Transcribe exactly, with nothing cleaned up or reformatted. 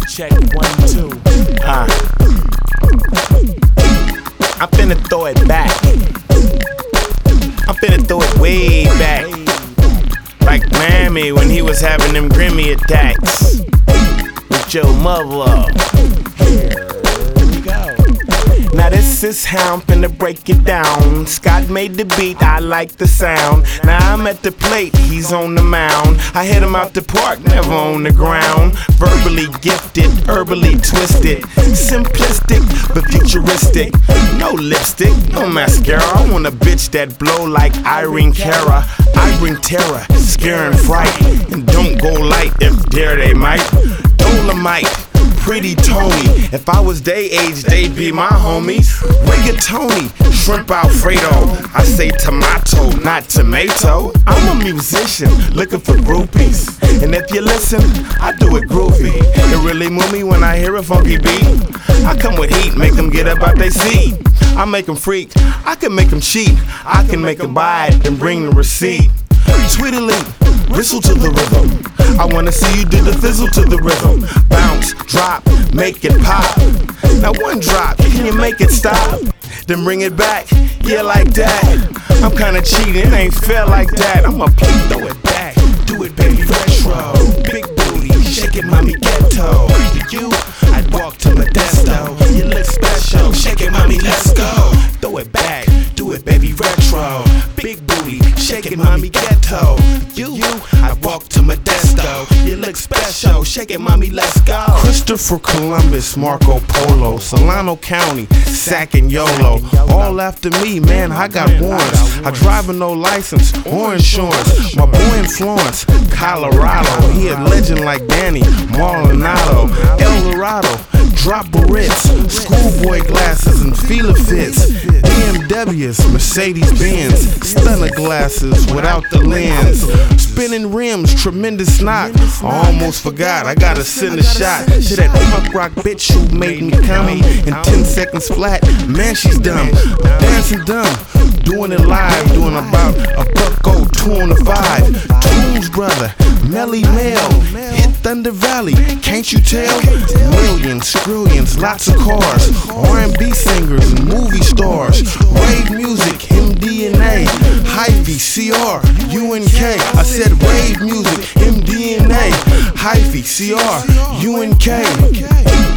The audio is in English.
Check one, two. Uh. I'm finna throw it back. I'm finna throw it way back. Like Grammy when he was having them Grammy attacks with your mother. Here we go. Now this is how I'm finna break it down. Scott made the beat, I like the sound. Now I'm at the plate, he's on the mound. I hit him out the park, never on the ground. Verbally gifted, herbally twisted. Simplistic, but futuristic. No lipstick, no mascara. I want a bitch that blow like Irene Cara. I bring terror, scare and fright. And don't go light if dare they might. Dolomite, Pretty Tony. If I was they age, they'd be my homies. Rigatoni, shrimp Alfredo. I say tomato, not tomato. I'm a musician looking for groupies. And if you listen, I do it groovy. It really move me when I hear a funky beat. I come with heat, make them get up out they seat. I make them freak, I can make them cheat. I can make them buy it, then bring the receipt. Tweedly, whistle to the rhythm. I wanna see you do the fizzle to the rhythm. Bounce, drop, make it pop. Now one drop, can you make it stop? Then bring it back, yeah like that. I'm kinda cheating, it ain't fair like that. I'ma throw it back, do it baby retro. Big booty, shake it mommy ghetto. To you, I'd walk to Modesto. You look special, shake it mommy let's go. Throw it back, do it baby retro. Big booty, shake it mommy ghetto. You, you, I walk to Modesto. You look special, shake it mommy let's go. Christopher Columbus, Marco Polo, Solano County, Sac and Yolo. All after me, man, I got warrants. I drive with no license or insurance. My boy in Florence, Colorado. He a legend like Danny Marlonado. El Dorado, drop barrettes, schoolboy glasses and Fila fits. B M Ws, Mercedes Benz, stunner glasses without the lens. Spinning rims, tremendous knock. I almost forgot, I gotta send a shot to that punk rock bitch who made me come in ten seconds flat. Man, she's dumb, dancing dumb, doing it live, doing about a buck oh two on the five. Tunes brother, Melly Mel, hit Thunder Valley, can't you tell? Millions, trillions, lots of cars, R and B singers and movie stars, rave music, M D N A, Hyphy, C R, U N K. I said rave music, M D N A, Hyphy, C R, U N K.